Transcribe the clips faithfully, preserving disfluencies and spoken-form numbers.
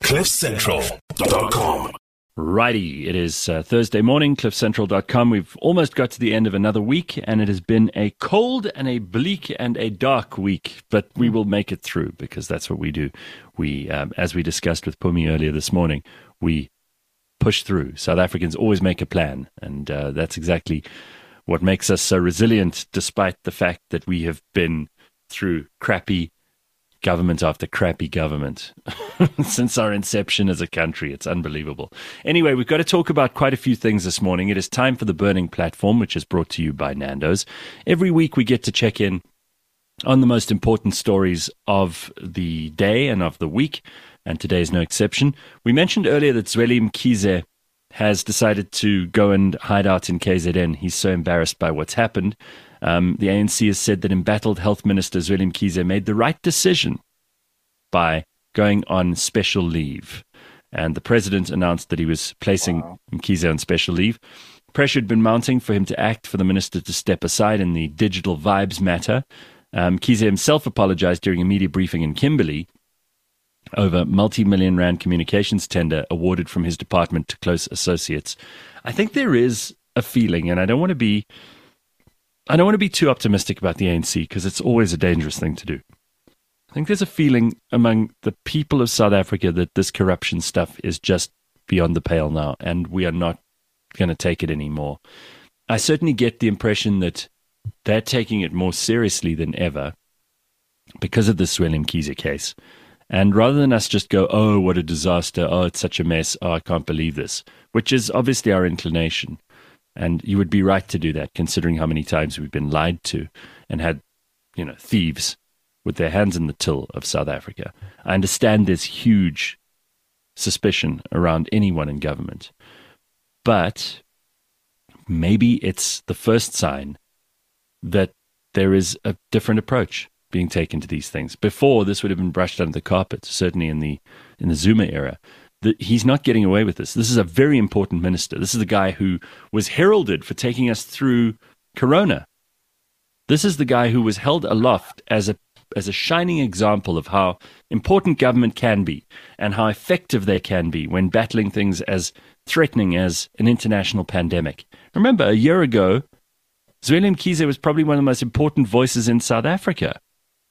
cliff central dot com. Righty, it is uh, Thursday morning, cliff central dot com. We've almost got to the end of another week, and it has been a cold and a bleak and a dark week, but we will make it through because that's what we do. We, um, as we discussed with Pumi earlier this morning, we push through. South Africans always make a plan, and uh, that's exactly what makes us so resilient, despite the fact that we have been through crappy government after crappy government since our inception as a country. It's unbelievable. Anyway, we've got to talk about quite a few things this morning. It is time for the Burning Platform, which is brought to you by Nando's. Every week we get to check in on the most important stories of the day and of the week, and today is no exception. We mentioned earlier that Zweli Mkhize has decided to go and hide out in K Z N. He's so embarrassed by what's happened. Um, the A N C has said that embattled Health Minister Zweli Mkhize made the right decision by going on special leave. And the president announced that he was placing wow. Mkhize on special leave. Pressure had been mounting for him to act, for the minister to step aside in the digital vibes matter. Um, Mkhize himself apologized during a media briefing in Kimberley over multi-million rand communications tender awarded from his department to close associates. I think there is a feeling, and I don't want to be I don't want to be too optimistic about the A N C because it's always a dangerous thing to do. I think there's a feeling among the people of South Africa that this corruption stuff is just beyond the pale now, and we are not going to take it anymore. I certainly get the impression that they're taking it more seriously than ever because of the Zweli Mkhize case. And rather than us just go, oh, what a disaster, oh, it's such a mess, oh, I can't believe this, which is obviously our inclination. And you would be right to do that, considering how many times we've been lied to and had, you know, thieves with their hands in the till of South Africa. I understand there's huge suspicion around anyone in government. But maybe it's the first sign that there is a different approach being taken to these things. Before, this would have been brushed under the carpet, certainly in the in the Zuma era. The, he's not getting away with this. This is a very important minister. This is the guy who was heralded for taking us through Corona. This is the guy who was held aloft as a as a shining example of how important government can be and how effective they can be when battling things as threatening as an international pandemic. Remember, a year ago, Zweli Mkhize was probably one of the most important voices in South Africa.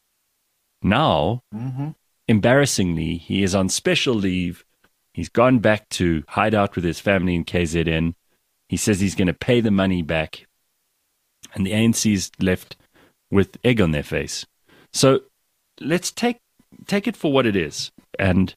Now, mm-hmm. embarrassingly, he is on special leave. He's gone back to hide out with his family in K Z N. He says he's going to pay the money back. And the A N C's left with egg on their face. So let's take take it for what it is and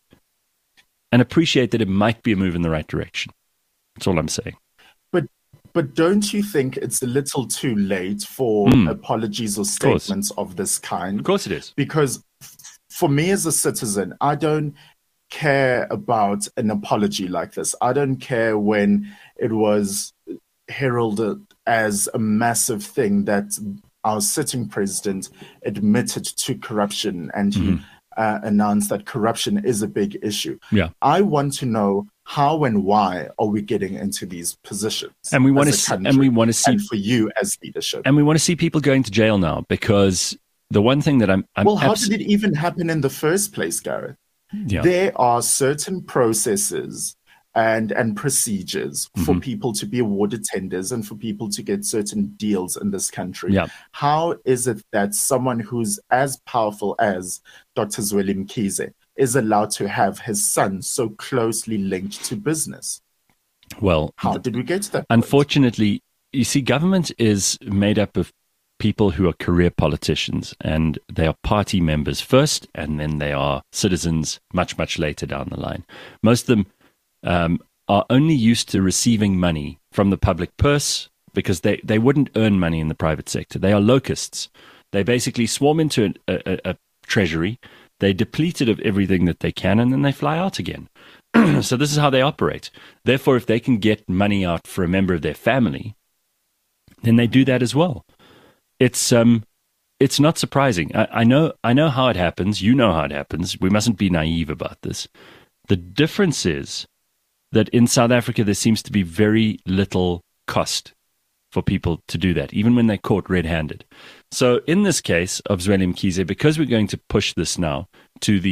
and appreciate that it might be a move in the right direction. That's all I'm saying. But but don't you think it's a little too late for mm. apologies or statements of, of this kind? Of course it is. Because f- for me as a citizen, I don't care about an apology like this. I don't care when it was heralded as a massive thing that our sitting president admitted to corruption and mm-hmm. he uh, announced that corruption is a big issue. Yeah. I want to know how and why are we getting into these positions? And we want to see, and we want to see and for you as leadership. And we want to see people going to jail now because the one thing that I'm, I'm well, how abs- did it even happen in the first place, Gareth? Yeah. There are certain processes and and procedures mm-hmm. for people to be awarded tenders and for people to get certain deals in this country. Yeah. How is it that someone who's as powerful as Doctor Zweli Mkhize is allowed to have his son so closely linked to business? Well, how did we get to that? Unfortunately, point? You see, government is made up of people who are career politicians, and they are party members first, and then they are citizens much, much later down the line. Most of them um, are only used to receiving money from the public purse because they, they wouldn't earn money in the private sector. They are locusts. They basically swarm into a, a, a treasury, they deplete it of everything that they can, and then they fly out again. So this is how they operate. Therefore, if they can get money out for a member of their family, then they do that as well. It's um, it's not surprising. I, I know, I know how it happens. You know how it happens. We mustn't be naive about this. The difference is that in South Africa there seems to be very little cost for people to do that, even when they're caught red-handed. So in this case of Zweli Mkhize, because we're going to push this now to the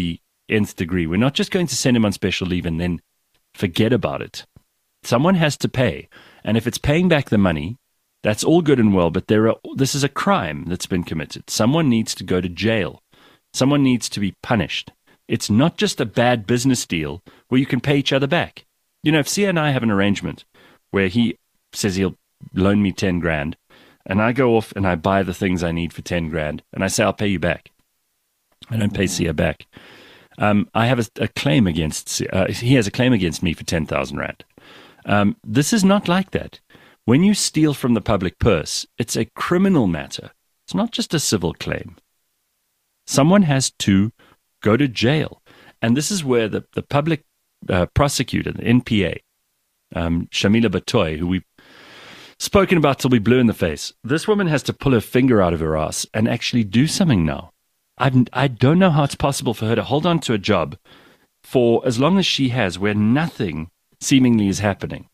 nth degree. We're not just going to send him on special leave and then forget about it. Someone has to pay. And if it's paying back the money, that's all good and well, but there are, this is a crime that's been committed. Someone needs to go to jail. Someone needs to be punished. It's not just a bad business deal where you can pay each other back. You know, if Sia and I have an arrangement where he says he'll loan me ten grand, and I go off and I buy the things I need for ten grand, and I say, I'll pay you back. I don't pay Sia back. Um, I have a, a claim against Sia. Uh, he has a claim against me for ten thousand rand. Um, this is not like that. When you steal from the public purse, it's a criminal matter. It's not just a civil claim. Someone has to go to jail. And this is where the, the public uh, prosecutor, the N P A, um, Shamila Batoy, who we've spoken about till we blew in the face, this woman has to pull her finger out of her ass and actually do something now. I've, I don't know how it's possible for her to hold on to a job for as long as she has, where nothing seemingly is happening.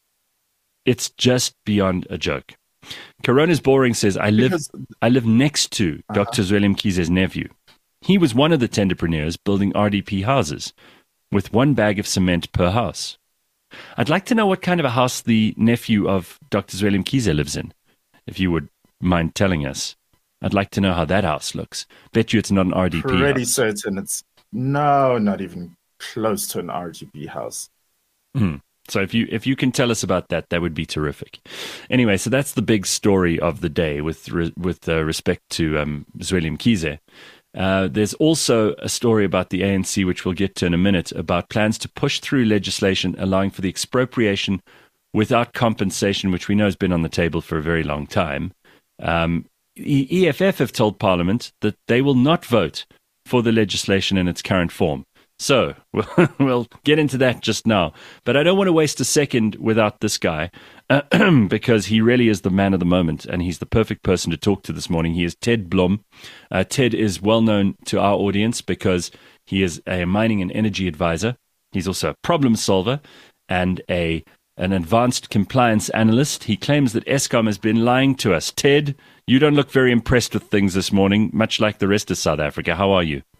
It's just beyond a joke. Corona's Boring says, I live because, I live next to uh-huh. Doctor Zweli Mkhize's nephew. He was one of the tenderpreneurs building R D P houses with one bag of cement per house. I'd like to know what kind of a house the nephew of Doctor Zweli Mkhize lives in, if you would mind telling us. I'd like to know how that house looks. Bet you it's not an R D P Pretty house. certain it's, no, not even close to an R D P house. Hmm. So if you if you can tell us about that, that would be terrific. Anyway, so that's the big story of the day with re, with uh, respect to um, Zweli Mkhize. Uh, there's also a story about the A N C, which we'll get to in a minute, about plans to push through legislation allowing for the expropriation without compensation, which we know has been on the table for a very long time. Um, E F F have told Parliament that they will not vote for the legislation in its current form. So we'll, we'll get into that just now. But I don't want to waste a second without this guy uh, because he really is the man of the moment, and he's the perfect person to talk to this morning. He is Ted Blom. Uh, Ted is well known to our audience because he is a mining and energy advisor. He's also a problem solver and a an advanced compliance analyst. He claims that Eskom has been lying to us. Ted, you don't look very impressed with things this morning, much like the rest of South Africa. How are you?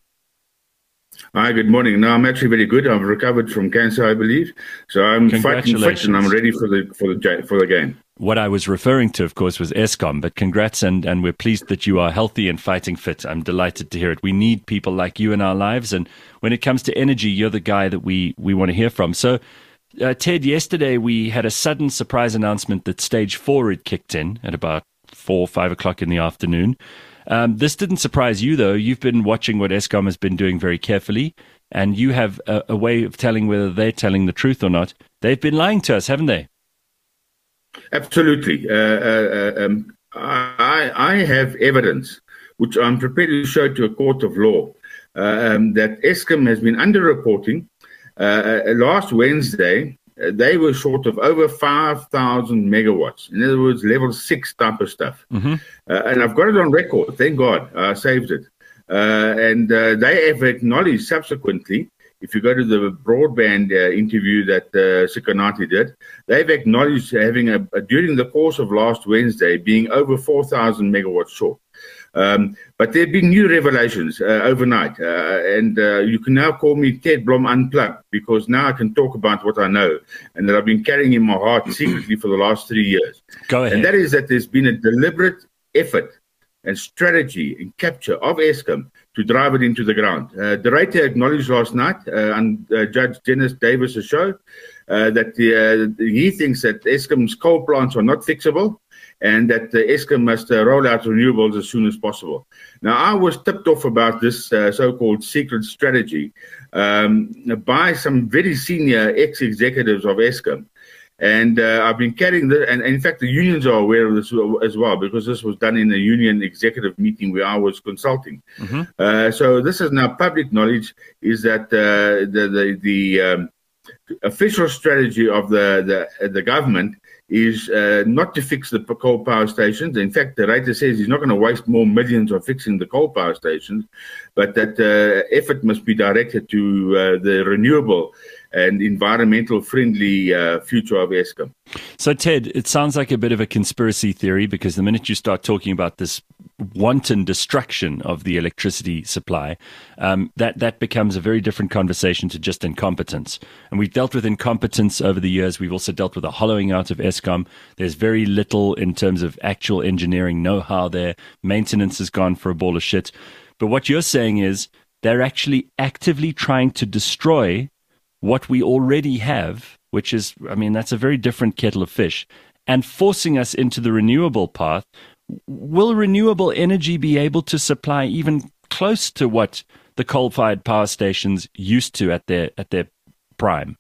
Hi, good morning. No, I'm actually very good. I've recovered from cancer, I believe. So I'm fighting fit and I'm ready for the for the for the game. What I was referring to, of course, was Eskom, but congrats, and, and we're pleased that you are healthy and fighting fit. I'm delighted to hear it. We need people like you in our lives, and when it comes to energy, you're the guy that we, we want to hear from. So, uh, Ted, yesterday we had a sudden surprise announcement that stage four had kicked in at about four, five o'clock in the afternoon. Um, this didn't surprise you, though. You've been watching what Eskom has been doing very carefully, and you have a, a way of telling whether they're telling the truth or not. They've been lying to us, haven't they? Absolutely. Uh, uh, um, I, I have evidence, which I'm prepared to show to a court of law, uh, um, that Eskom has been underreporting. Uh, uh, last Wednesday, uh, they were short of over five thousand megawatts. In other words, level six type of stuff. Mm-hmm. Uh, and I've got it on record. Thank God I saved it. Uh, and uh, they have acknowledged subsequently, if you go to the broadband uh, interview that uh, Sikonati did, they've acknowledged having, a, a, during the course of last Wednesday, being over four thousand megawatts short. Um, but there have been new revelations uh, overnight, uh, and uh, you can now call me Ted Blom Unplugged, because now I can talk about what I know and that I've been carrying in my heart secretly for the last three years. Go ahead. And that is that there's been a deliberate effort and strategy and capture of Eskom to drive it into the ground. Uh, De Ruyter acknowledged last night uh, on uh, Judge Dennis Davis' show uh, that the, uh, he thinks that Eskom's coal plants are not fixable, and that uh, Eskom must uh, roll out renewables as soon as possible. Now, I was tipped off about this uh, so-called secret strategy um, by some very senior ex-executives of Eskom. And uh, I've been carrying this, and, and in fact, the unions are aware of this as well, because this was done in a union executive meeting where I was consulting. Mm-hmm. Uh, so this is now public knowledge, is that uh, the, the, the um, official strategy of the, the, the government is uh, not to fix the coal power stations. In fact, the writer says he's not going to waste more millions on fixing the coal power stations, but that uh, effort must be directed to uh, the renewable and environmental friendly uh, future of Eskom. So, Ted, it sounds like a bit of a conspiracy theory, because the minute you start talking about this wanton destruction of the electricity supply, um, that, that becomes a very different conversation to just incompetence. And we've dealt with incompetence over the years. We've also dealt with a hollowing out of Eskom. There's very little in terms of actual engineering know-how there. Maintenance has gone for a ball of shit. But what you're saying is they're actually actively trying to destroy what we already have, which is, I mean, that's a very different kettle of fish, and forcing us into the renewable path. Will renewable energy be able to supply even close to what the coal-fired power stations used to at their at their prime?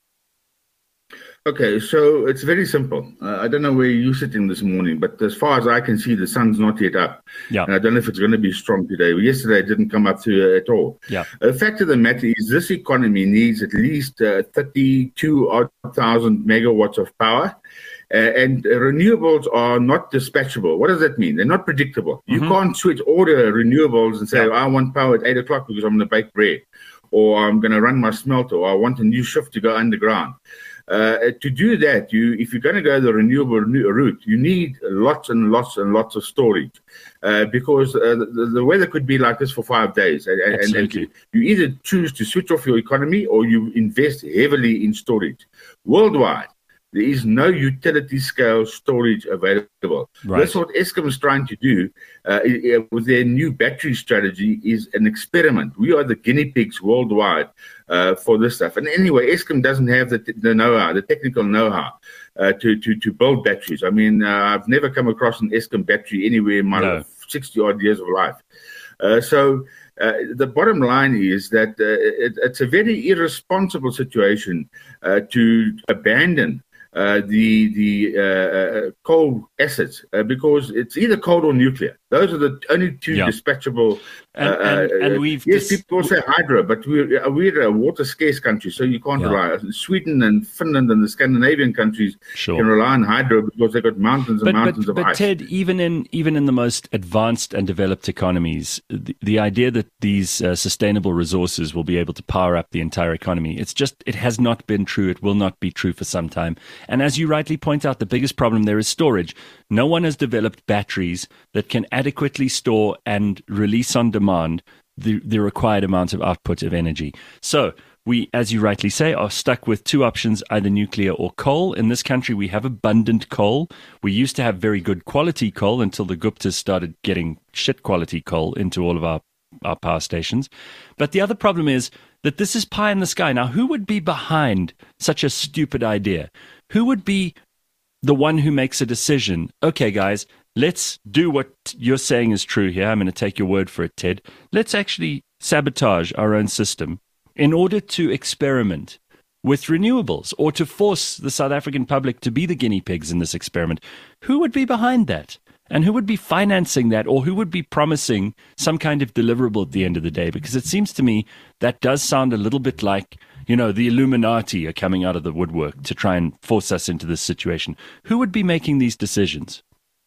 Okay, so it's very simple. Uh, I don't know where you're sitting this morning, but as far as I can see, the sun's not yet up. Yeah. And I don't know if it's going to be strong today. Yesterday, it didn't come up to uh, at all. Yeah. The fact of the matter is this economy needs at least uh, thirty-two thousand megawatts of power. Uh, and uh, renewables are not dispatchable. What does that mean? They're not predictable. You mm-hmm. can't switch order renewables and say, yeah. I want power at eight o'clock because I'm going to bake bread, or I'm going to run my smelter, or I want a new shift to go underground. Uh, to do that, you if you're going to go the renewable route, you need lots and lots and lots of storage, uh, because uh, the, the weather could be like this for five days. And, and, and you, you either choose to switch off your economy or you invest heavily in storage. Worldwide, there is no utility scale storage available. Right. That's what Eskom is trying to do uh, with their new battery strategy, is an experiment. We are the guinea pigs worldwide uh, for this stuff. And anyway, Eskom doesn't have the, the know-how, the technical know-how uh, to, to, to build batteries. I mean, uh, I've never come across an Eskom battery anywhere in my no. sixty-odd years of life. Uh, so uh, the bottom line is that uh, it, it's a very irresponsible situation uh, to abandon Uh, the the uh, coal assets uh, because it's either coal or nuclear. Those are the only two yeah. dispatchable. And, uh, and, and we've yes, dis- people say hydro, but we're we're a water scarce country, so you can't yeah. rely. Sweden and Finland and the Scandinavian countries sure. can rely on hydro because they've got mountains and but, mountains but, of but ice. But Ted, even in even in the most advanced and developed economies, the, the idea that these uh, sustainable resources will be able to power up the entire economy, it's just it has not been true. It will not be true for some time. And as you rightly point out, the biggest problem there is storage. No one has developed batteries that can adequately store and release on demand the, the required amount of output of energy. So we, as you rightly say, are stuck with two options, either nuclear or coal. In this country, we have abundant coal. We used to have very good quality coal until the Guptas started getting shit quality coal into all of our, our power stations. But the other problem is that this is pie in the sky. Now, who would be behind such a stupid idea? Who would be the one who makes a decision? Okay, guys, let's do what you're saying is true here. I'm going to take your word for it, Ted. Let's actually sabotage our own system in order to experiment with renewables, or to force the South African public to be the guinea pigs in this experiment. Who would be behind that? And who would be financing that, or who would be promising some kind of deliverable at the end of the day? Because it seems to me that does sound a little bit like, you know, the Illuminati are coming out of the woodwork to try and force us into this situation. Who would be making these decisions?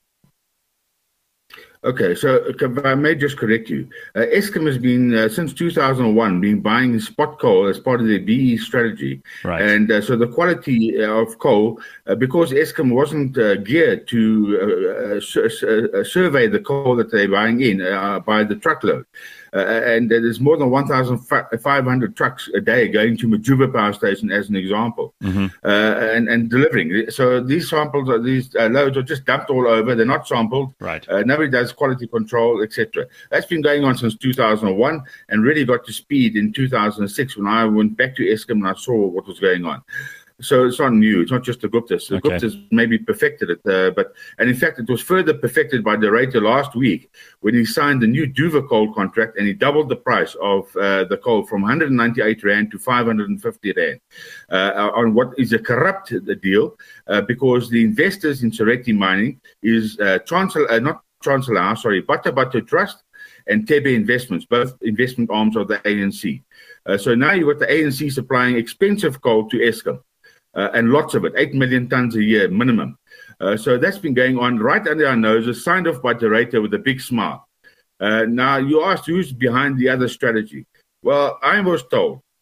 Okay, so if I may just correct you, uh, Eskom has been, uh, since two thousand one, been buying spot coal as part of their B E strategy. Right. And uh, so the quality of coal, uh, because Eskom wasn't uh, geared to uh, uh, survey the coal that they're buying in uh, by the truckload. Uh, and there's more than one thousand five hundred trucks a day going to Majuba Power Station, as an example, mm-hmm. uh, and, and delivering. So these samples, are, these uh, loads are just dumped all over. They're not sampled. Right. Uh, nobody does quality control, et cetera. That's been going on since two thousand one, and really got to speed in two thousand six when I went back to Eskom and I saw what was going on. So it's not new. It's not just the Guptas. The okay. Guptas maybe perfected it, uh, but and in fact, it was further perfected by De Ruyter last week when he signed the new Duva coal contract, and he doubled the price of uh, the coal from one hundred ninety-eight rand to five hundred fifty rand uh, on what is a corrupt deal, uh, because the investors in Sereti Mining is uh, Chancellor, uh, not Chancellor, sorry, Bata Bata Trust and Tebe Investments, both investment arms of the A N C. Uh, so now you've got the A N C supplying expensive coal to Eskom. Uh, and lots of it, eight million tons a year minimum. Uh, so that's been going on right under our noses, signed off by De Ruyter with a big smile. Uh, now, you asked who's behind the other strategy. Well, I was told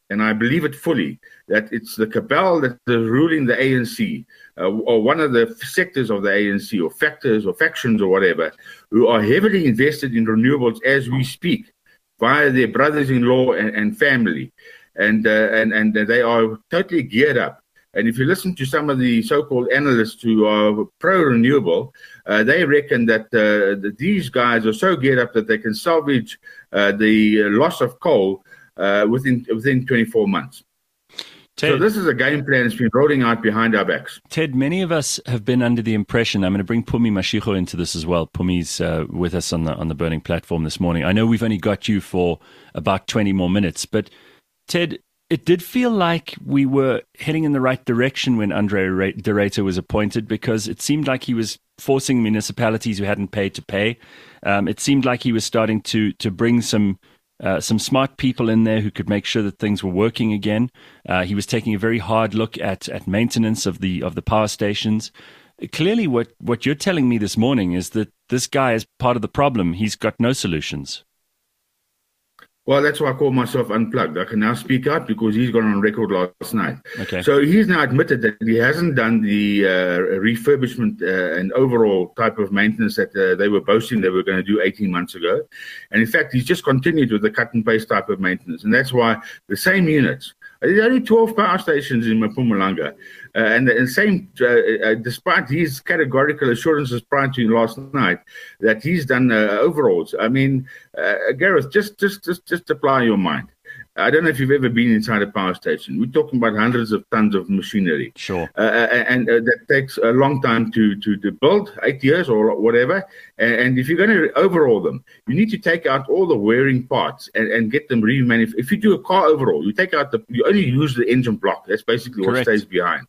and I believe it fully, that it's the cabal that is ruling the A N C, uh, or one of the sectors of the A N C, or factors or factions or whatever, who are heavily invested in renewables as we speak, via their brothers-in-law and, and family. And, uh, and, and they are totally geared up. And if you listen to some of the so-called analysts who are pro-renewable, uh, they reckon that, uh, that these guys are so geared up that they can salvage uh, the loss of coal uh, within within twenty-four months. Ted, so this is a game plan that's been rolling out behind our backs. Ted, many of us have been under the impression, I'm going to bring Phumi Mashego into this as well. Pumi's uh, with us on the on the Burning platform this morning. I know we've only got you for about twenty more minutes, but Ted, it did feel like we were heading in the right direction when Andre de Ruyter was appointed, because it seemed like he was forcing municipalities who hadn't paid to pay. Um, it seemed like he was starting to to bring some uh, some smart people in there who could make sure that things were working again. Uh, he was taking a very hard look at at maintenance of the of the power stations. Clearly, what what you're telling me this morning is that this guy is part of the problem. He's got no solutions. Well, that's why I call myself unplugged. I can now speak out because he's gone on record last night. Okay. So he's now admitted that he hasn't done the uh, refurbishment uh, and overall type of maintenance that uh, they were boasting they were going to do eighteen months ago. And in fact, he's just continued with the cut and paste type of maintenance. And that's why the same units, there's only twelve power stations in Mpumalanga. Uh, and the same, uh, uh, despite his categorical assurances prior to last night that he's done uh, overalls. I mean, uh, Gareth, just, just, just, just apply your mind. I don't know if you've ever been inside a power station. We're talking about hundreds of tons of machinery. Sure. Uh, and uh, that takes a long time to, to, to build, eight years or whatever. And, and if you're going to overhaul them, you need to take out all the wearing parts and, and get them remanufactured. If you do a car overhaul, you take out the, you only use the engine block. That's basically Correct. What stays behind.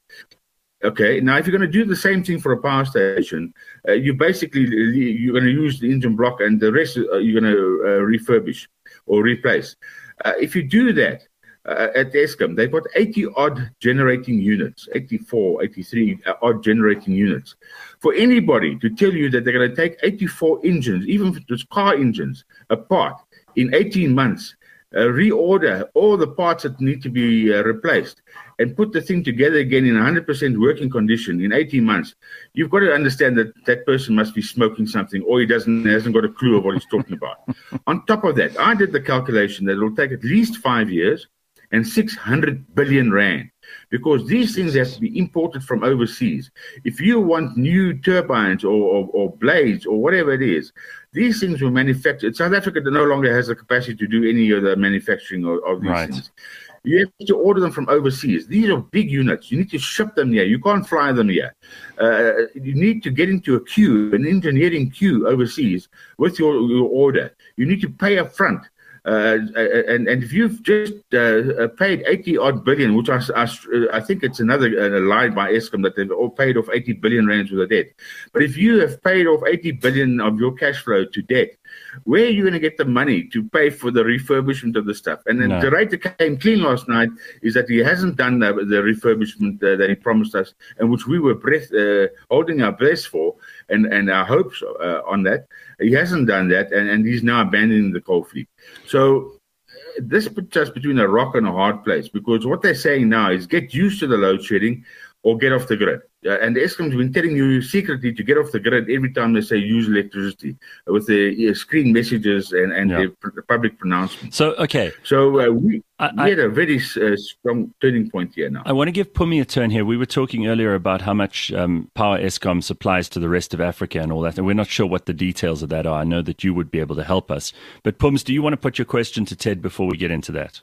Okay, now if you're going to do the same thing for a power station, uh, you basically, you're going to use the engine block and the rest uh, you're going to uh, refurbish or replace. Uh, if you do that uh, at Eskom, they've got eighty odd generating units, eighty-four, eighty-three odd generating units. For anybody to tell you that they're going to take eighty-four engines, even if it's car engines, apart in eighteen months, uh, reorder all the parts that need to be uh, replaced, and put the thing together again in one hundred percent working condition in eighteen months, you've got to understand that that person must be smoking something, or he doesn't hasn't got a clue of what he's talking about. On top of that, I did the calculation that it will take at least five years and six hundred billion rand, because these things have to be imported from overseas. If you want new turbines or, or, or blades or whatever it is, these things were manufactured. South Africa no longer has the capacity to do any of the manufacturing of, of these right. things. You have to order them from overseas. These are big units. You need to ship them here. You can't fly them here. Uh, you need to get into a queue, an engineering queue overseas with your, your order. You need to pay up front. Uh, and, and if you've just uh, paid eighty odd billion, which I, I, I think it's another uh, lie by Eskom that they've all paid off eighty billion rands with the debt. But if you have paid off eighty billion of your cash flow to debt, where are you going to get the money to pay for the refurbishment of the stuff? And then no. the rate that came clean last night is that he hasn't done the, the refurbishment uh, that he promised us, and which we were breath, uh, holding our breath for and, and our hopes uh, on that. He hasn't done that, and, and he's now abandoning the coal fleet. So this puts us between a rock and a hard place, because what they're saying now is get used to the load shedding or get off the grid. Uh, and Eskom's been telling you secretly to get off the grid every time they say use electricity uh, with the uh, screen messages and, and yeah. the, the public pronouncements. So, okay. So uh, we, I, we had I, a very uh, strong turning point here now. I want to give Phumi a turn here. We were talking earlier about how much um, power Eskom supplies to the rest of Africa and all that, and we're not sure what the details of that are. I know that you would be able to help us. But Phums, do you want to put your question to Ted before we get into that?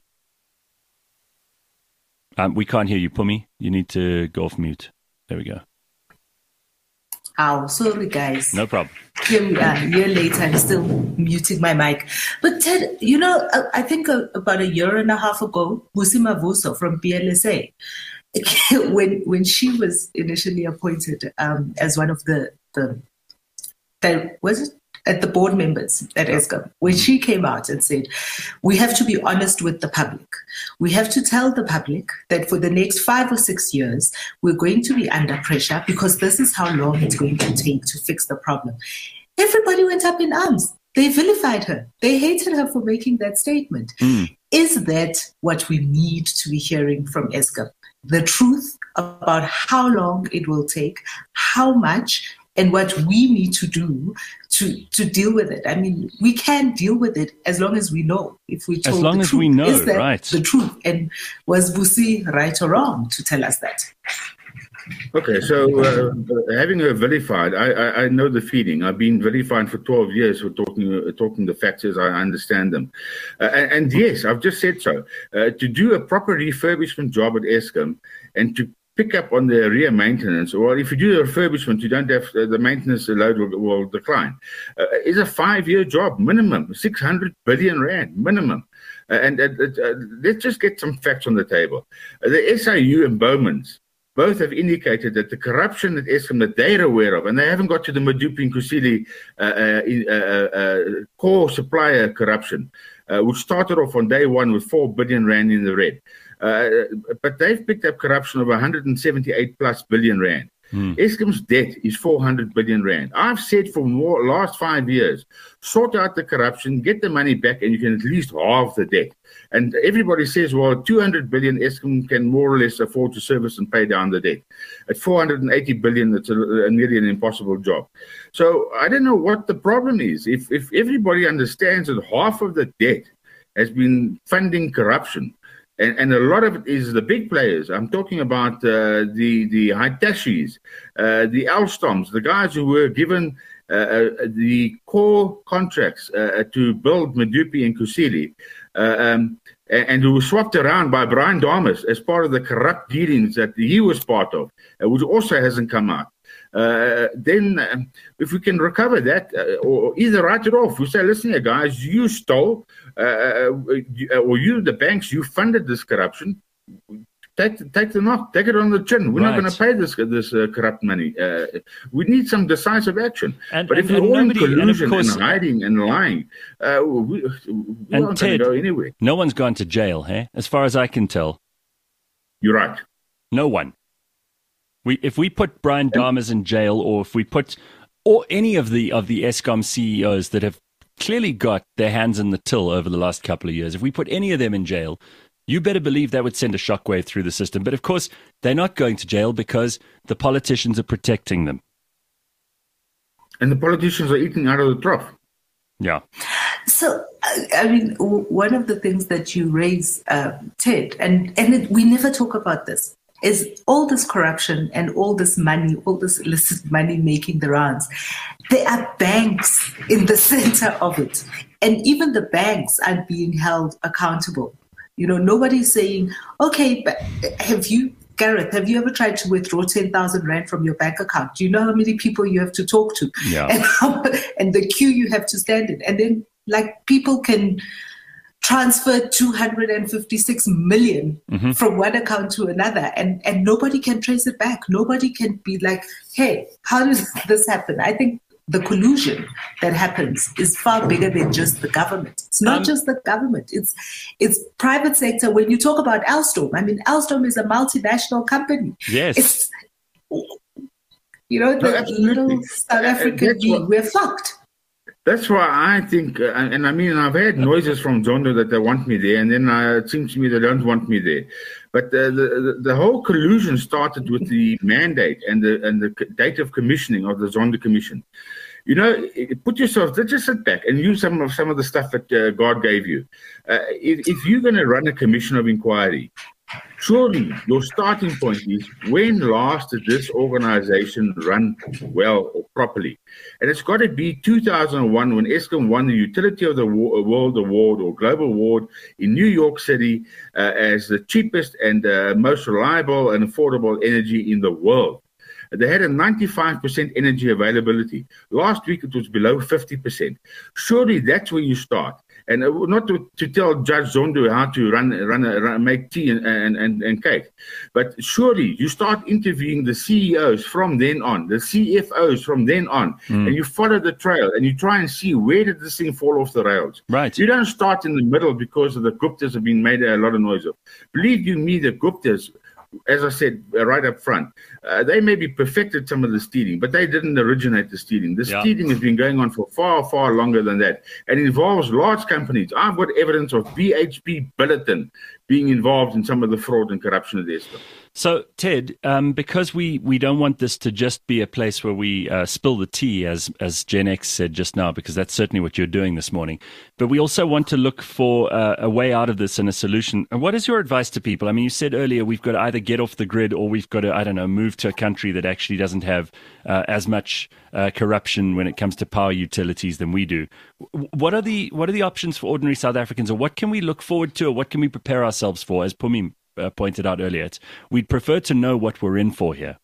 Um, we can't hear you, Phumi. You need to go off mute. There we go. Oh, sorry, guys. No problem. Here we are, a year later, I'm still muting my mic. But Ted, you know, I think about a year and a half ago, Busi Mavuso from P L S A, when when she was initially appointed um, as one of the, the, the was it? At the board members at Eskom, when she came out and said, we have to be honest with the public. We have to tell the public that for the next five or six years, we're going to be under pressure because this is how long it's going to take to fix the problem. Everybody went up in arms. They vilified her. They hated her for making that statement. Mm. Is that what we need to be hearing from Eskom? The truth about how long it will take, how much, and what we need to do to, to deal with it. I mean, we can deal with it as long as we know. If we told as long the as truth, we know, is that right? The truth, and was Busi right or wrong to tell us that? Okay, so uh, having her verified, I, I, I know the feeling. I've been verified for twelve years for talking uh, talking the facts as I understand them. Uh, and, and yes, I've just said so. Uh, to do a proper refurbishment job at Eskom and to pick up on the rear maintenance, or if you do the refurbishment, you don't have uh, the maintenance load will, will decline. Uh, is a five-year job minimum, six hundred billion rand minimum. Uh, and uh, uh, let's just get some facts on the table. Uh, the S I U and Bowmans both have indicated that the corruption at Eskom that they're aware of, and they haven't got to the Medupi and Kusile uh, uh, uh, uh, core supplier corruption, uh, which started off on day one with four billion rand in the red. Uh, but they've picked up corruption of one hundred seventy-eight plus billion rand. Mm. Eskom's debt is four hundred billion rand. I've said for the last five years, sort out the corruption, get the money back, and you can at least halve the debt. And everybody says, well, two hundred billion Eskom can more or less afford to service and pay down the debt. At four hundred eighty billion, it's a, a nearly an impossible job. So I don't know what the problem is. If if everybody understands that half of the debt has been funding corruption, And, and a lot of it is the big players. I'm talking about uh, the the Hitachis, uh, the Alstoms, the guys who were given uh, uh, the core contracts uh, to build Medupi and Kusile, uh, um, and, and who were swapped around by Brian Damas as part of the corrupt dealings that he was part of, uh, which also hasn't come out. Uh, then um, if we can recover that, uh, or either write it off, we say, listen here, guys, you stole, uh, or you, the banks, you funded this corruption. Take, take the knock, take it on the chin. We're right. not going to pay this this uh, corrupt money. Uh, we need some decisive action. And, but and, if we're all nobody, in collusion and, course, and hiding and lying, uh, we, we aren't going to go anywhere. No one's gone to jail, hey? As far as I can tell. You're right. No one. We, if we put Brian Damas in jail, or if we put, or any of the of the Eskom C E Os that have clearly got their hands in the till over the last couple of years, if we put any of them in jail, you better believe that would send a shockwave through the system. But of course, they're not going to jail because the politicians are protecting them. And the politicians are eating out of the trough. Yeah. So, I mean, one of the things that you raise, uh, Ted, and, and it, we never talk about this, is all this corruption and all this money, all this illicit money making the rounds. There are banks in the center of it. And even the banks aren't being held accountable. You know, nobody's saying, okay, but have you, Gareth, have you ever tried to withdraw ten thousand rand from your bank account? Do you know how many people you have to talk to? Yeah. And, how, and the queue you have to stand in? And then, like, people can transfer two hundred fifty-six million mm-hmm. from one account to another, and, and nobody can trace it back. Nobody can be like, hey, how did this happen? I think the collusion that happens is far bigger than just the government. It's not um, just the government. It's it's private sector. When you talk about Alstom, I mean, Alstom is a multinational company. Yes. It's, you know, the no, little South African, what, we're fucked. That's why I think, uh, and I mean, I've had noises from Zondo that they want me there, and then uh, it seems to me they don't want me there. But uh, the, the the whole collusion started with the mandate and the and the date of commissioning of the Zondo Commission. You know, put yourself, just sit back and use some of some of the stuff that uh, God gave you. Uh, if, if you're going to run a commission of inquiry, surely your starting point is, when last did this organization run well or properly? And it's got to be two thousand one, when Eskom won the Utility of the World Award or Global Award in New York City uh, as the cheapest and uh, most reliable and affordable energy in the world. They had a ninety-five percent energy availability. Last week, it was below fifty percent. Surely that's where you start. And not to, to tell Judge Zondo how to run, run, a, run make tea and, and, and, and cake, but surely you start interviewing the C E Os from then on, the C F Os from then on, mm. and you follow the trail and you try and see, where did this thing fall off the rails? Right. You don't start in the middle because of the Guptas have been made a lot of noise of. Believe you me, the Guptas as I said uh, right up front, uh, they maybe perfected some of the stealing, but they didn't originate the stealing. The Yeah. stealing has been going on for far, far longer than that, and involves large companies. I've got evidence of B H P Billiton being involved in some of the fraud and corruption of Eskom. So, Ted, um, because we, we don't want this to just be a place where we uh, spill the tea, as as Gen X said just now, because that's certainly what you're doing this morning, but we also want to look for uh, a way out of this and a solution. And what is your advice to people? I mean, you said earlier we've got to either get off the grid or we've got to, I don't know, move to a country that actually doesn't have uh, as much uh, corruption when it comes to power utilities than we do. What are the what are the options for ordinary South Africans, or what can we look forward to, or what can we prepare ourselves for? As Pumi Uh, pointed out earlier, it's, we'd prefer to know what we're in for here.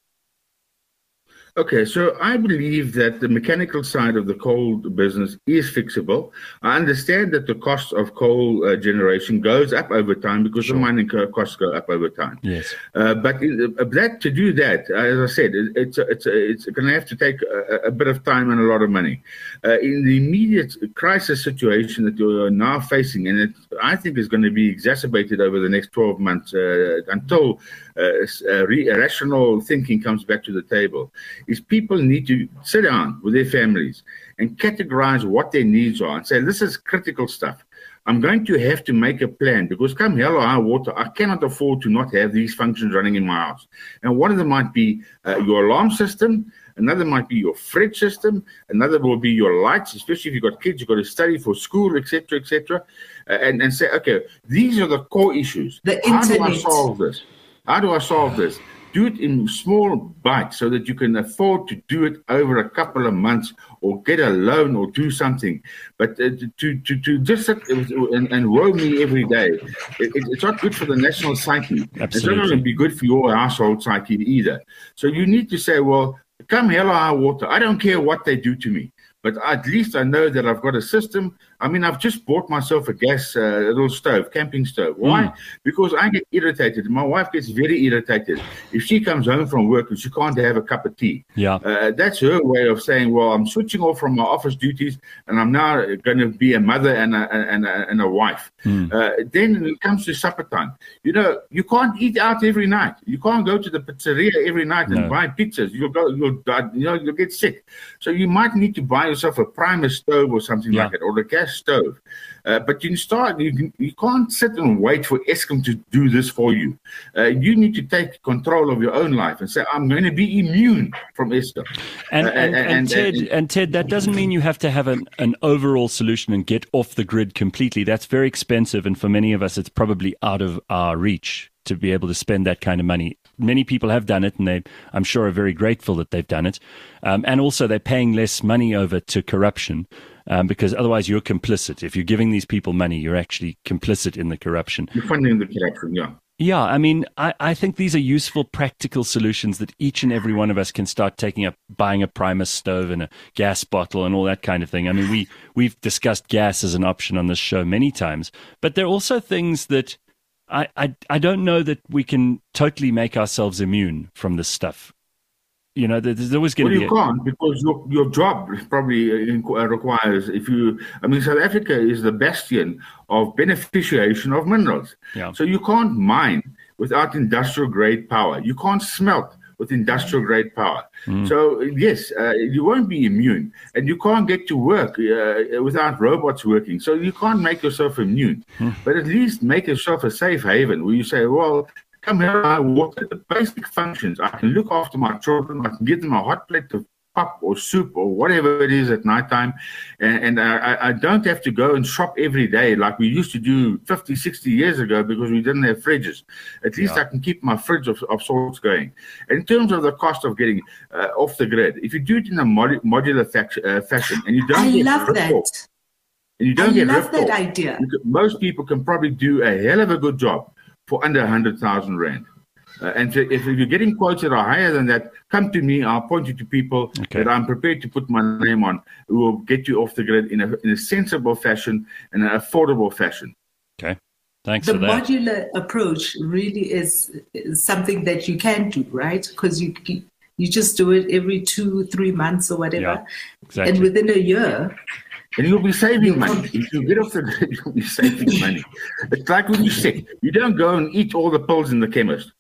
Okay, so I believe that the mechanical side of the coal business is fixable. I understand that the cost of coal uh, generation goes up over time because Sure. the mining co- costs go up over time. Yes. Uh, but in, uh, that to do that, uh, as I said, it, it's it's it's going to have to take a, a bit of time and a lot of money. Uh, in the immediate crisis situation that you're now facing, and it I think is going to be exacerbated over the next twelve months uh, until uh, uh, re- rational thinking comes back to the table, is people need to sit down with their families and categorize what their needs are and say, this is critical stuff. I'm going to have to make a plan because come hell or high water, I cannot afford to not have these functions running in my house. And one of them might be uh, your alarm system. Another might be your fridge system. Another will be your lights, especially if you've got kids, you've got to study for school, et cetera, et cetera. Uh, and, and say, okay, these are the core issues. The How do I internet. solve this? How do I solve this? Do it in small bites so that you can afford to do it over a couple of months or get a loan or do something. But uh, to, to, to just sit and, and roam me every day, it, it's not good for the national psyche. Absolutely. It's not going to be good for your household psyche either. So you need to say, well, come hell or high water, I don't care what they do to me. But at least I know that I've got a system. I mean, I've just bought myself a gas uh, little stove, camping stove. Why? Mm. Because I get irritated. My wife gets very irritated. If she comes home from work and she can't have a cup of tea, Yeah. uh, that's her way of saying, well, I'm switching off from my office duties and I'm now going to be a mother and a, and a, and a wife. Mm. Uh, then when it comes to supper time, you know, you can't eat out every night. You can't go to the pizzeria every night and No. buy pizzas. You'll go, you'll, you know, you'll get sick. So you might need to buy yourself a primer stove or something Yeah. like that, or a gas stove. Uh, but you can start. You, can, you can't sit and wait for Eskom to do this for you. Uh, you need to take control of your own life and say, "I'm going to be immune from Eskom." And, Uh, and, and, and- Ted, and- and Ted, that doesn't mean you have to have an, an overall solution and get off the grid completely. That's very expensive, and for many of us, it's probably out of our reach to be able to spend that kind of money. Many people have done it, and they, I'm sure, are very grateful that they've done it. Um, and also, they're paying less money over to corruption um, because otherwise you're complicit. If you're giving these people money, you're actually complicit in the corruption. You're funding the corruption, yeah. Yeah, I mean, I, I think these are useful, practical solutions that each and every one of us can start taking up, buying a Primus stove and a gas bottle and all that kind of thing. I mean, we, we've discussed gas as an option on this show many times, but there are also things that I, I, I don't know that we can totally make ourselves immune from this stuff. You know, there's always going Well, to be you a, can't because your your job probably uh, requires, if you, I mean, South Africa is the bastion of beneficiation of minerals. Yeah. So you can't mine without industrial grade power. You can't smelt with industrial grade power. Mm. So yes, uh, you won't be immune, and you can't get to work uh, without robots working. So you can't make yourself immune, Mm. but at least make yourself a safe haven where you say, well, come here, I water the basic functions. I can look after my children. I can give them a hot plate of pap or soup or whatever it is at nighttime. And, and I, I don't have to go and shop every day like we used to do fifty, sixty years ago because we didn't have fridges. At least Yeah. I can keep my fridge of, of sorts going. In terms of the cost of getting uh, off the grid, if you do it in a mod- modular fac- uh, fashion and you don't I get love ripped that. off, and you don't I get love ripped that off, idea. you could- most people can probably do a hell of a good job for under one hundred thousand rand. Uh, and so if you're getting quotes that are higher than that, come to me. I'll point you to people Okay. that I'm prepared to put my name on who will get you off the grid in a, in a sensible fashion and an affordable fashion. okay. Thanks The for that. modular approach really is, is something that you can do, right? Because you you just do it every two, three months or whatever, Yeah, exactly. and within a year, And you'll be saving money. If you get off the grid, you'll be saving money. It's like when you're sick. You don't go and eat all the pills in the chemist.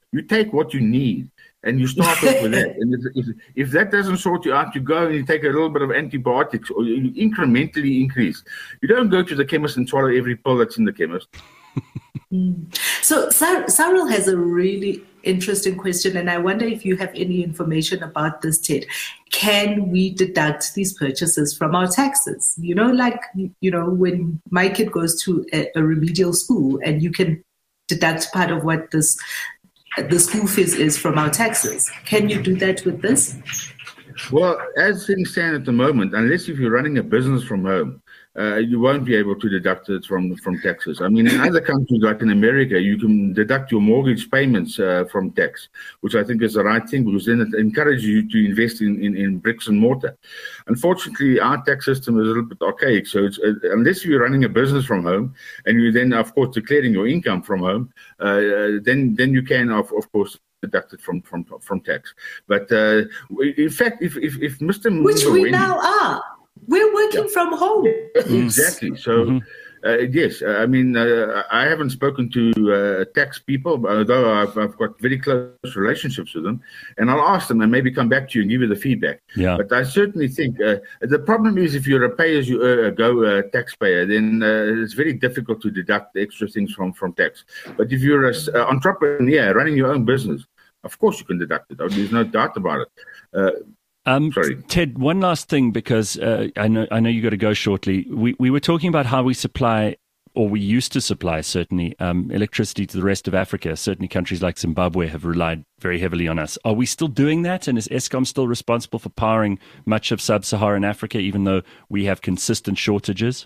You take what you need and you start off with that. And if, if, if that doesn't sort you out, you go and you take a little bit of antibiotics, or you incrementally increase. You don't go to the chemist and swallow every pill that's in the chemist. Mm. So Sar- Cyril has a really interesting question, and I wonder if you have any information about this, Ted. Can we deduct these purchases from our taxes? You know, like, you know, when my kid goes to a, a remedial school, and you can deduct part of what this the school fees is from our taxes. Can you do that with this? Well, as things stand at the moment, unless if you're running a business from home, uh, you won't be able to deduct it from, from taxes. I mean, in other countries, like in America, you can deduct your mortgage payments uh, from tax, which I think is the right thing, because then it encourages you to invest in, in, in bricks and mortar. Unfortunately, our tax system is a little bit archaic. So it's, uh, unless you're running a business from home, and you're then, of course, declaring your income from home, uh, then, then you can, of, of course, deducted from from from tax. But uh, in fact, if if, if Mister Which we Wendy, now are, we're working yeah. from home. Exactly. So. Mm-hmm. Uh, yes, I mean, uh, I haven't spoken to uh, tax people, although I've, I've got very close relationships with them, and I'll ask them and maybe come back to you and give you the feedback. Yeah. But I certainly think uh, the problem is if you're a pay-as-you-go uh, taxpayer, then uh, it's very difficult to deduct the extra things from, from tax. But if you're an uh, entrepreneur running your own business, of course you can deduct it. There's no doubt about it. Uh, Um, Sorry. Ted, one last thing, because uh, I know I know you got to go shortly. We we were talking about how we supply, or we used to supply, certainly, um, electricity to the rest of Africa. Certainly countries like Zimbabwe have relied very heavily on us. Are we still doing that? And is Eskom still responsible for powering much of sub-Saharan Africa, even though we have consistent shortages?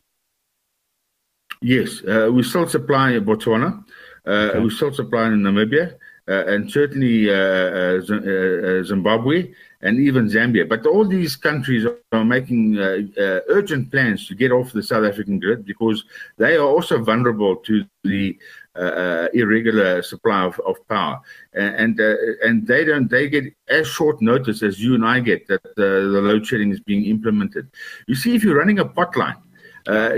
Yes, uh, we still supply Botswana. Uh, okay. We still supply in Namibia. Uh, and certainly uh, uh, uh, Zimbabwe and even Zambia. But all these countries are making uh, uh, urgent plans to get off the South African grid, because they are also vulnerable to the uh, uh, irregular supply of, of power. And uh, and they don't they get as short notice as you and I get that uh, the load shedding is being implemented. You see, if you're running a potline, uh,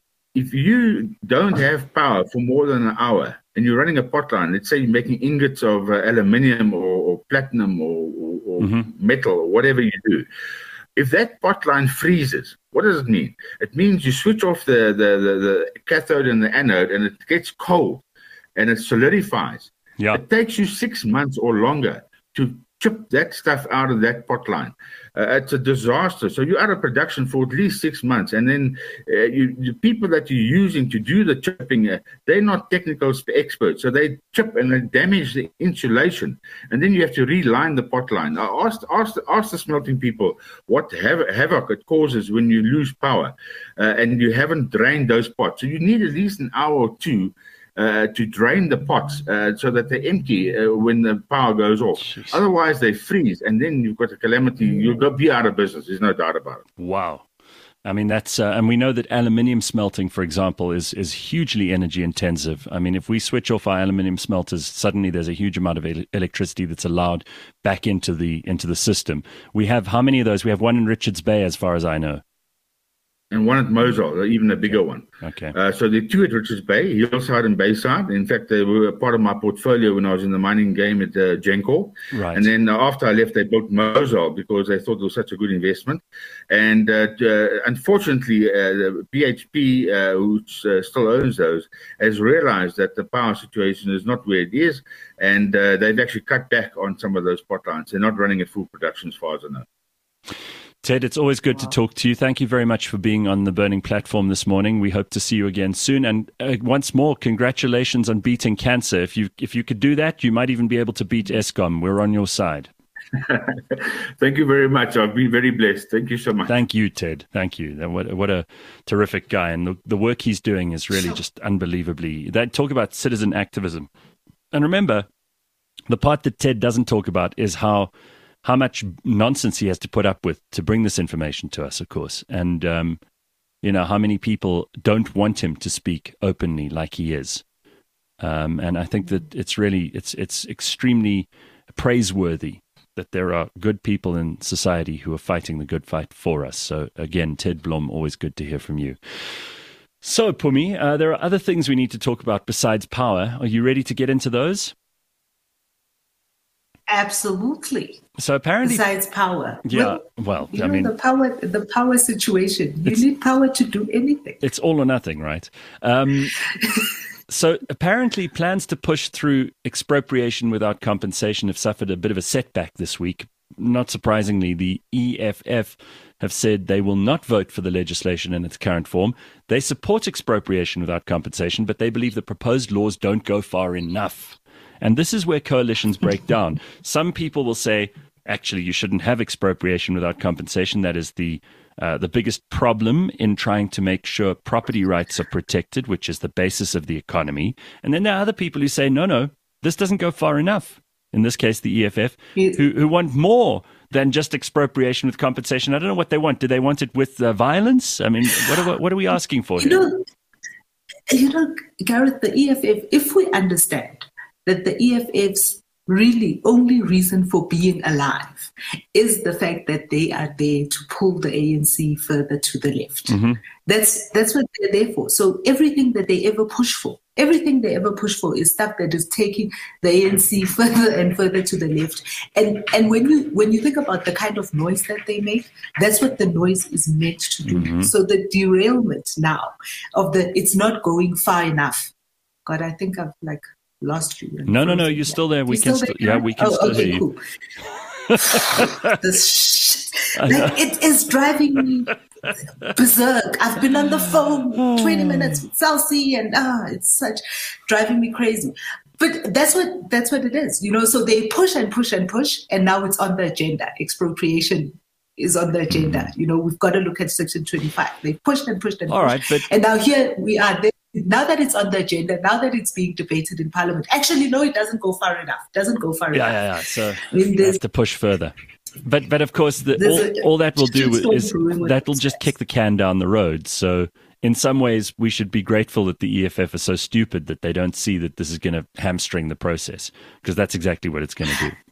if you don't have power for more than an hour, and you're running a potline, let's say you're making ingots of uh, aluminium or, or platinum or, or, or mm-hmm. metal or whatever you do, if that potline freezes, what does it mean? It means you switch off the, the, the, the cathode and the anode, and it gets cold and it solidifies. Yeah. It takes you six months or longer to chip that stuff out of that potline. Uh, it's a disaster. So you're out of production for at least six months. And then uh, you, the people that you're using to do the chipping, uh, they're not technical experts. So they chip and they damage the insulation. And then you have to reline the potline. I asked, asked, asked the smelting people what hav- havoc it causes when you lose power uh, and you haven't drained those pots. So you need at least an hour or two Uh, to drain the pots uh, so that they're empty uh, when the power goes off. Jeez. Otherwise, they freeze, and then you've got a calamity. You'll go be out of business. There's no doubt about it. Wow. I mean, that's, uh, and we know that aluminium smelting, for example, is is hugely energy intensive. I mean, if we switch off our aluminium smelters, suddenly there's a huge amount of el- electricity that's allowed back into the into the system. We have, how many of those? We have one in Richards Bay, as far as I know. And one at Mosel, even a bigger one. Okay. Uh, so there are two at Richards Bay, Hillside and Bayside. In fact, they were a part of my portfolio when I was in the mining game at uh, Gencor. Right. And then uh, after I left, they built Mosel because they thought it was such a good investment. And uh, uh, unfortunately, uh, B H P, uh, which uh, still owns those, has realized that the power situation is not where it is. And uh, they've actually cut back on some of those potlines. They're not running at full production as far as I know. Ted, it's always good to talk to you. Thank you very much for being on the Burning Platform this morning. We hope to see you again soon. And uh, once more, congratulations on beating cancer. If you if you could do that, you might even be able to beat Eskom. We're on your side. Thank you very much. I've been very blessed. Thank you so much. Thank you, Ted. Thank you. What, what a terrific guy. And the, the work he's doing is really just unbelievably. That, talk about citizen activism. And remember, the part that Ted doesn't talk about is how how much nonsense he has to put up with to bring this information to us, of course. And, um, you know, how many people don't want him to speak openly like he is. Um, and I think that it's really, it's it's extremely praiseworthy that there are good people in society who are fighting the good fight for us. So again, Ted Blom, always good to hear from you. So, Pumi, uh, there are other things we need to talk about besides power. Are you ready to get into those? Absolutely. So apparently, besides power. Yeah. Well, Well, you I know, mean, the power, the power situation. You need power to do anything. it's all or nothing, right? Um, so apparently, plans to push through expropriation without compensation have suffered a bit of a setback this week. Not surprisingly, the E F F have said they will not vote for the legislation in its current form. They support expropriation without compensation, but they believe the proposed laws don't go far enough. And this is where coalitions break down. Some people will say, actually, you shouldn't have expropriation without compensation. That is the uh, the biggest problem in trying to make sure property rights are protected, which is the basis of the economy. And then there are other people who say, no, no, this doesn't go far enough. In this case, the E F F, who, who want more than just expropriation with compensation. I don't know what they want. Do they want it with uh, violence? I mean, what are, what are we asking for you here? Know, you know, Gareth, the E F F, if we understand that the E F F's really only reason for being alive is the fact that they are there to pull the A N C further to the left. Mm-hmm. That's that's what they're there for. So everything that they ever push for, everything they ever push for is stuff that is taking the A N C further and further to the left. And and when you when you think about the kind of noise that they make, that's what the noise is meant to do. Mm-hmm. So the derailment now of the it's not going far enough. God, I think I've like lost you. No, no, no, you're still there. We You're can still still, there? yeah, we can oh, still okay, hear you. cool. This sh- like, it is driving me berserk. I've been on the phone twenty minutes with Celsi, and ah, it's such driving me crazy. But that's what that's what it is, you know. So they push and push and push, and now it's on the agenda. Expropriation is on the agenda. You know, we've got to look at Section twenty-five. They pushed and pushed and All pushed, right, but and now here we are. There. Now that it's on the agenda, now that it's being debated in Parliament, actually, no, it doesn't go far enough. It doesn't go far yeah, enough. yeah, yeah. So I mean, we have to push further. But but of course, the, all, a- all that will do shitstorm is brewing with that will this just mess. kick the can down the road. So in some ways, we should be grateful that the E F F are so stupid that they don't see that this is going to hamstring the process, because that's exactly what it's going to do.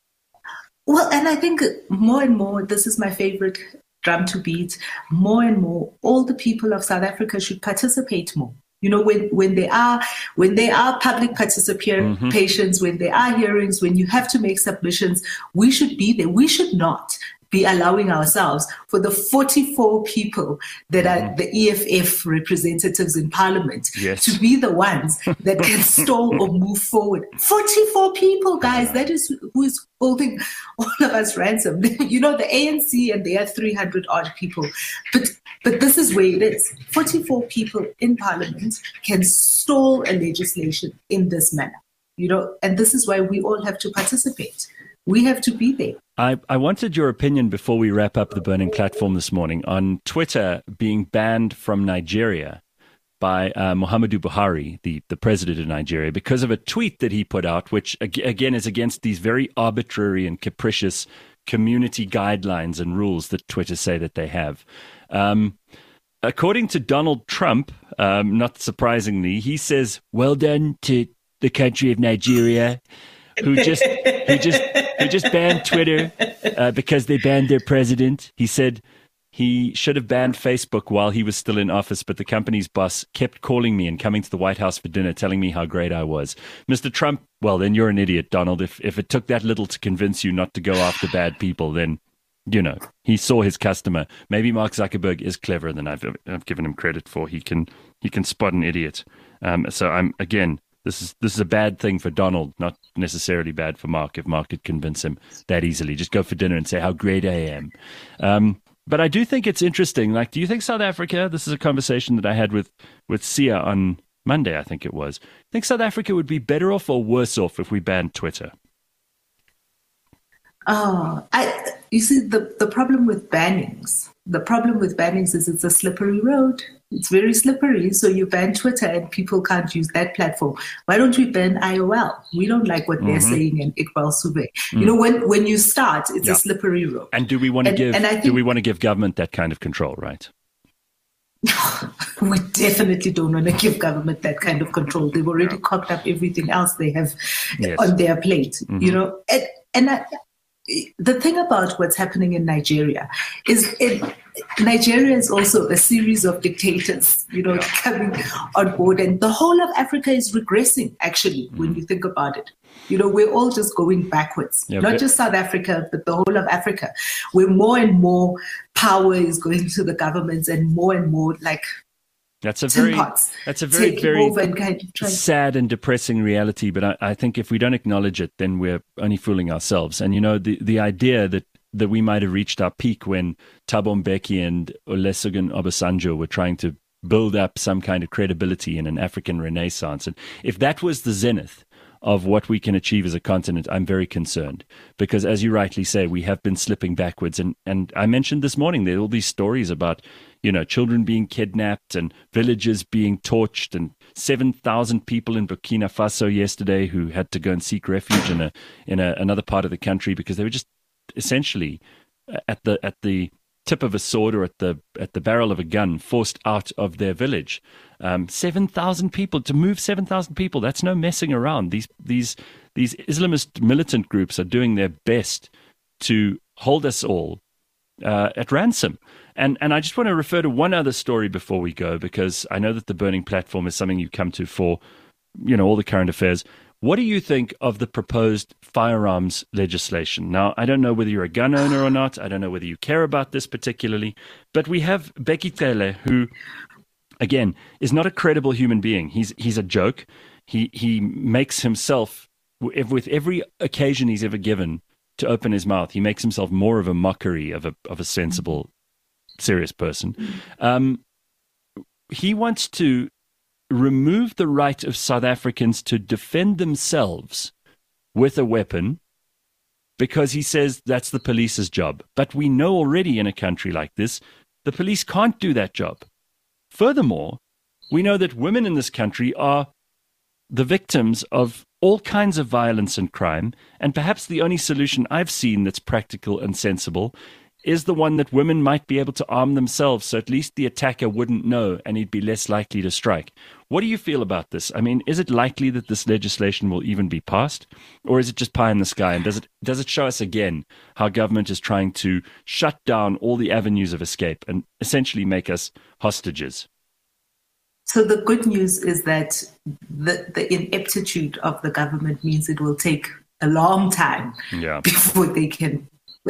Well, and I think more and more, this is my favorite drum to beat, more and more, all the people of South Africa should participate more. You know, when, when there are when there are public participations, mm-hmm. when there are hearings, when you have to make submissions, we should be there. We should not be allowing ourselves for the forty-four people that mm-hmm. are the E F F representatives in Parliament yes. to be the ones that can stall or move forward. forty-four people, guys, that is who is holding all of us ransom. You know, the A N C, and they are three hundred odd people. But But this is where it is. forty-four people in Parliament can stall a legislation in this manner, you know, and this is why we all have to participate. We have to be there. I, I wanted your opinion before we wrap up the Burning Platform this morning on Twitter being banned from Nigeria by uh, Muhammadu Buhari, the, the president of Nigeria, because of a tweet that he put out, which, again, is against these very arbitrary and capricious community guidelines and rules that Twitter say that they have. Um, according to Donald Trump, um, not surprisingly, he says, well done to the country of Nigeria, who just who just who just banned Twitter uh, because they banned their president. He said he should have banned Facebook while he was still in office, but the company's boss kept calling me and coming to the White House for dinner, telling me how great I was. Mister Trump, well, then you're an idiot, Donald. If if it took that little to convince you not to go after bad people, then, you know, he saw his customer. Maybe Mark Zuckerberg is cleverer than I've, I've given him credit for. He can he can spot an idiot. Um, so I'm again, this is this is a bad thing for Donald, not necessarily bad for Mark. If Mark could convince him that easily, just go for dinner and say how great I am. Um, but I do think it's interesting. Like, do you think South Africa? This is a conversation that I had with with Sia on Monday, I think it was. Think South Africa would be better off or worse off if we banned Twitter? Oh, I, you see, the, the problem with bannings, the problem with bannings is it's a slippery road. It's very slippery. So you ban Twitter and people can't use that platform. Why don't we ban I O L? We don't like what mm-hmm. they're saying in Iqbal Sube. Mm. You know, when, when you start, it's yeah. a slippery road. And do we want to and, give and I think, do we want to give government that kind of control, right? We definitely don't want to give government that kind of control. They've already yeah. cocked up everything else they have yes. on their plate, mm-hmm. you know. And, and I, the thing about what's happening in Nigeria is it, Nigeria is also a series of dictators, you know, coming on board. And the whole of Africa is regressing, actually, mm. when you think about it. You know, we're all just going backwards, yeah, not but- just South Africa, but the whole of Africa, where more and more power is going to the governments and more and more like That's a tin very, pots that's a very, taking very over and kind of trying. sad and depressing reality. But I, I think if we don't acknowledge it, then we're only fooling ourselves. And, you know, the, the idea that, that we might have reached our peak when Thabo Mbeki and Olusegun Obasanjo were trying to build up some kind of credibility in an African renaissance. And if that was the zenith of what we can achieve as a continent, I'm very concerned. Because as you rightly say, we have been slipping backwards. And, and I mentioned this morning, there are all these stories about, you know, children being kidnapped and villages being torched, and seven thousand people in Burkina Faso yesterday who had to go and seek refuge in a in a, another part of the country because they were just essentially at the at the tip of a sword or at the at the barrel of a gun forced out of their village. Um, seven thousand people, to move seven thousand people, that's no messing around. These these these Islamist militant groups are doing their best to hold us all uh, at ransom. And and I just want to refer to one other story before we go, because I know that the Burning Platform is something you come to for, you know, all the current affairs. What do you think of the proposed firearms legislation? Now, I don't know whether you're a gun owner or not. I don't know whether you care about this particularly. But we have Bheki Cele, who, again, is not a credible human being. He's he's a joke. He he makes himself, with every occasion he's ever given to open his mouth, he makes himself more of a mockery of a of a sensible, serious person. Um, he wants to remove the right of South Africans to defend themselves with a weapon, because he says that's the police's job. But we know already in a country like this, the police can't do that job. Furthermore, we know that women in this country are the victims of all kinds of violence and crime, and perhaps the only solution I've seen that's practical and sensible is the one that women might be able to arm themselves, so at least the attacker wouldn't know and he'd be less likely to strike. What do you feel about this? I mean, is it likely that this legislation will even be passed, or is it just pie in the sky? And does it does it show us again how government is trying to shut down all the avenues of escape and essentially make us hostages? So the good news is that the, the ineptitude of the government means it will take a long time yeah. before they can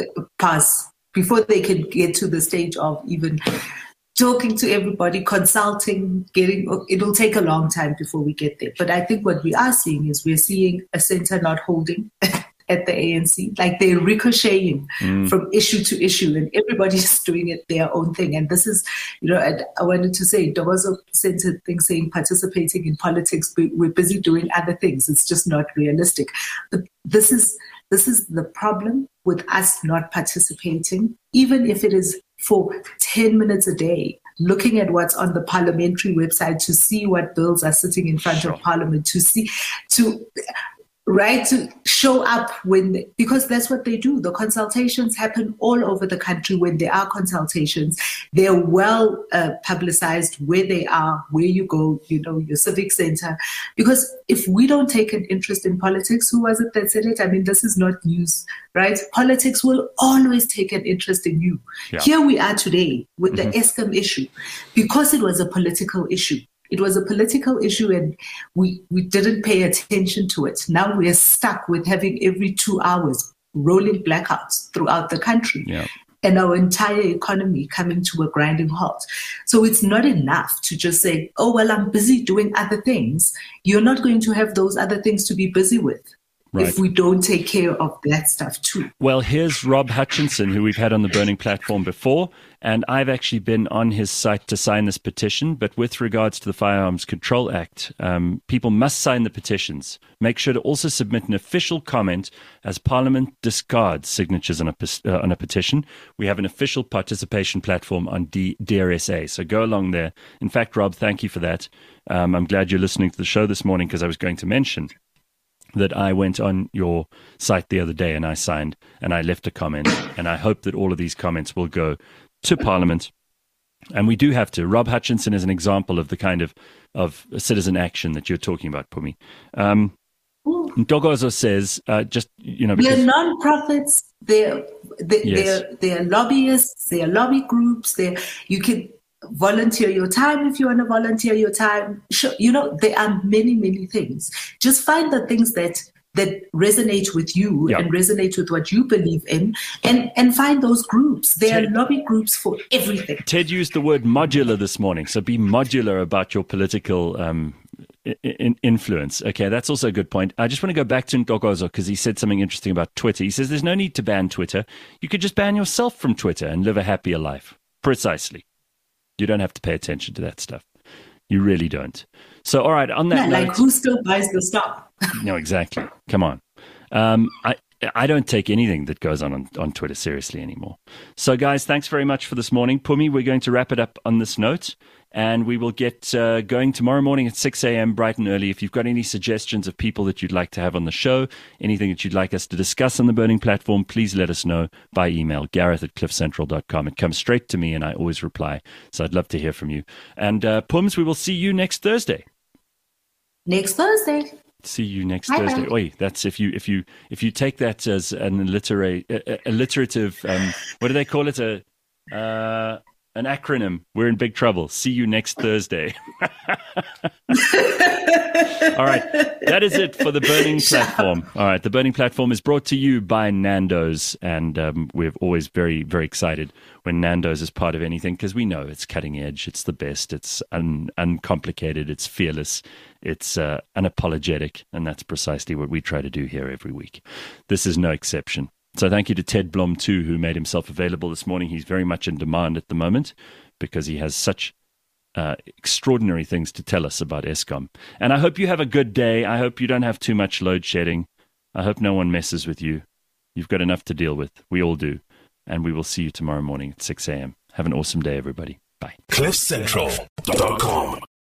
pass, before they can get to the stage of even talking to everybody, consulting, getting, it'll take a long time before we get there. But I think what we are seeing is we're seeing a center not holding at the A N C, like they're ricocheting mm. from issue to issue, and everybody's doing it their own thing. And this is, you know, I, I wanted to say, there was a center thing saying participating in politics, but we're busy doing other things. It's just not realistic. But this is this is the problem with us not participating, even if it is for ten minutes a day, looking at what's on the parliamentary website to see what bills are sitting in front sure. of Parliament, to see, to, right, to show up when, because that's what they do. The consultations happen all over the country. When there are consultations, they're well uh, publicized where they are, where you go, you know, your civic center. Because if we don't take an interest in politics, who was it that said it? I mean, this is not news, right? Politics will always take an interest in you. Yeah. Here we are today with mm-hmm. the Eskom issue, because it was a political issue. It was a political issue and we, we didn't pay attention to it. Now we're stuck with having every two hours rolling blackouts throughout the country yeah. and our entire economy coming to a grinding halt. So it's not enough to just say, oh, well, I'm busy doing other things. You're not going to have those other things to be busy with. Right. If we don't take care of that stuff too. Well, here's Rob Hutchinson, who we've had on the Burning Platform before, and I've actually been on his site to sign this petition. But with regards to the Firearms Control Act, um, people must sign the petitions. Make sure to also submit an official comment, as Parliament discards signatures on a, uh, on a petition. We have an official participation platform on D- DRSA, so go along there. In fact, Rob, thank you for that. Um, I'm glad you're listening to the show this morning, because I was going to mention that I went on your site the other day and I signed and I left a comment, and I hope that all of these comments will go to Parliament. And we do have to. Rob Hutchinson is an example of the kind of, of citizen action that you're talking about, Pumi. Um, Ntokozo says, uh, just, you know, because... they're non-profits, they're, they're, yes. they're, they're lobbyists, they're lobby groups, they're, you can volunteer your time if you want to volunteer your time. Sure, you know, there are many, many things. Just find the things that that resonate with you Yeah. and resonate with what you believe in, and, and find those groups. There Ted- are lobby groups for everything. Ted used the word modular this morning, so be modular about your political um, in influence. Okay, that's also a good point. I just want to go back to Ntokozo because he said something interesting about Twitter. He says there's no need to ban Twitter. You could just ban yourself from Twitter and live a happier life. Precisely. You don't have to pay attention to that stuff. You really don't. So, all right, on that Yeah, note... like who still buys the stock? No, exactly. Come on. Um, I I don't take anything that goes on, on on Twitter seriously anymore. So, guys, thanks very much for this morning. Pumi, we're going to wrap it up on this note, and we will get uh, going tomorrow morning at six a.m. bright and early. If you've got any suggestions of people that you'd like to have on the show, anything that you'd like us to discuss on the Burning Platform, please let us know by email, gareth at cliff central dot com. It comes straight to me, and I always reply. So I'd love to hear from you. And, uh, Pums, we will see you next Thursday. Next Thursday. See you next Bye Thursday. bye. Oi, that's if you if you if you take that as an alliterate, uh, alliterative. Um, what do they call it? A uh, an acronym. We're in big trouble. See you next Thursday. All right, that is it for the Burning Platform. All right, the Burning Platform is brought to you by Nando's, and um, we're always very very excited when Nando's is part of anything because we know it's cutting edge, it's the best, it's un- uncomplicated, it's fearless, it's uh, unapologetic, and that's precisely what we try to do here every week. This is no exception. So thank you to Ted Blom, too, who made himself available this morning. He's very much in demand at the moment because he has such uh, extraordinary things to tell us about Eskom. And I hope you have a good day. I hope you don't have too much load shedding. I hope no one messes with you. You've got enough to deal with. We all do. And we will see you tomorrow morning at six a.m. Have an awesome day, everybody. Bye. cliff central dot com